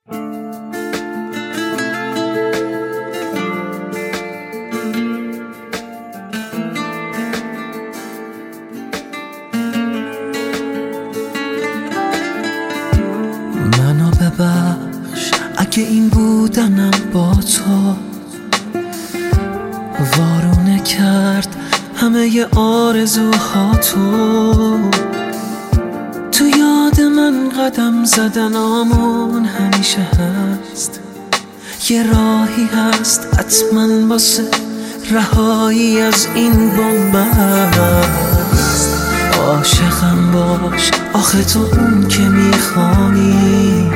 منو ببخش اگه این بودنم با تو وارونه کرد همه آرزوهاتو. تو یاد من قدم زدنامون همیشه هست، یه راهی هست حتما واسه رهایی از این بنبست. عاشقم باش آخه تو اون که میخوانی،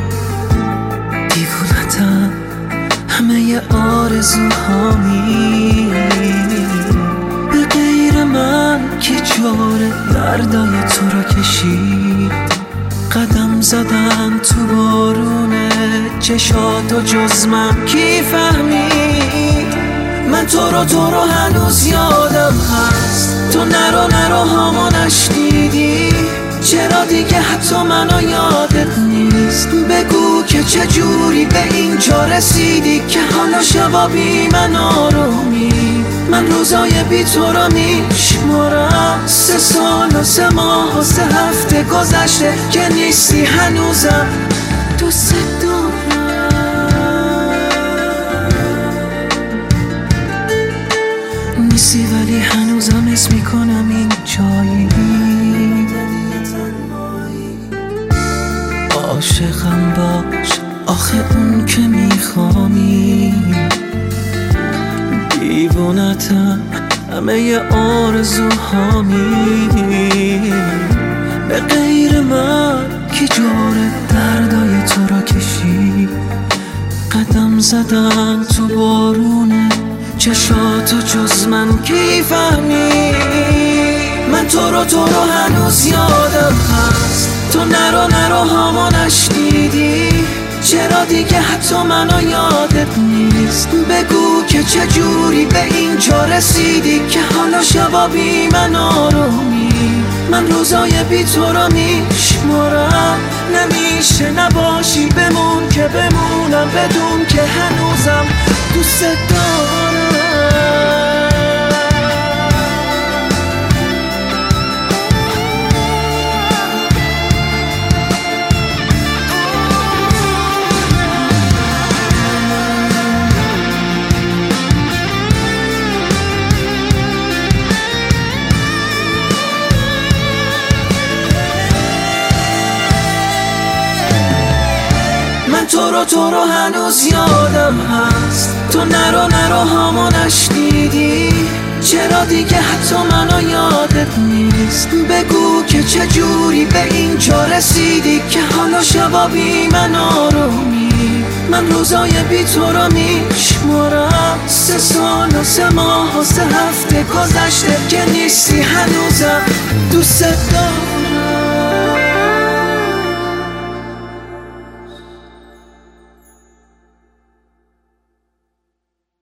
دیوونتم همه آرزوهامی. به غیر من که جاره دردای تو را کشید، قدم زدن تو بارونه چشاتو جز من کی فهمید. من تو رو هنوز یادم هست، تو نرو هامو نشنیدی. چرا دیگه حتی منو یادت نیست؟ بگو که چجوری به اینجا رسیدی که حالا شبا بی من آرومی. من روزای بی تو رو میشمارم، 3 سال و 3 ماه و 3 هفته گذشته که نیستی هنوزم دوست دارم. نیستی ولی هنوزم حس میکنم این جایی. عاشقم باش آخه اون که میخوانی، دیوونتم همه آرزوهامی. به غیر من که جاره دردای تو را کشید، قدم زدن تو بارونه چشاتو جز من کی فهمی. من تو رو هنوز یادم هست، تو نرو هامو نشنیدی. چرا دیگه حتی منو یادت نیست؟ بگو که چجوری به اینجا رسیدی که حالا شبا بی من آرومی. من روزای بی تو رو میشمارم، نمیشه نباشی بمون که بمونم بدون که هنوزم دوست دارم. تو رو هنوز یادم هست، تو نرو هامو نشنیدی. چرا دیگه حتی منو یادت نیست؟ بگو که چجوری به اینجا رسیدی که حالا شبا بی من آرومی. من روزای بی تو رو میشمارم، 3 سال و 3 ماه و 3 هفته گذشته که نیستی هنوزم دوست